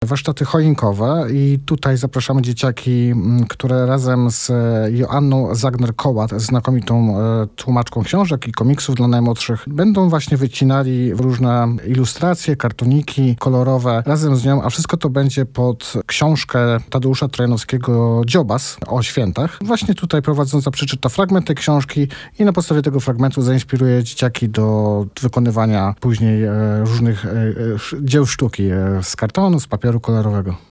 warsztaty choinkowe i tutaj zapraszamy dzieciaki, które razem z Joanną Zagner-Kołat, znakomitą tłumaczką książek i komiksów dla najmłodszych, będą właśnie wycinali różne ilustracje, kartoniki kolorowe razem z nią, a wszystko to będzie pod książkę Tadeusza Trojanowskiego „Dziobas” o świętach. Właśnie tutaj prowadząca przeczyta fragment tej książki i na podstawie tego fragmentu zainspiruje dzieciaki do wykonywania później różnych dzieł sztuki z kartonu, z papieru kolorowego.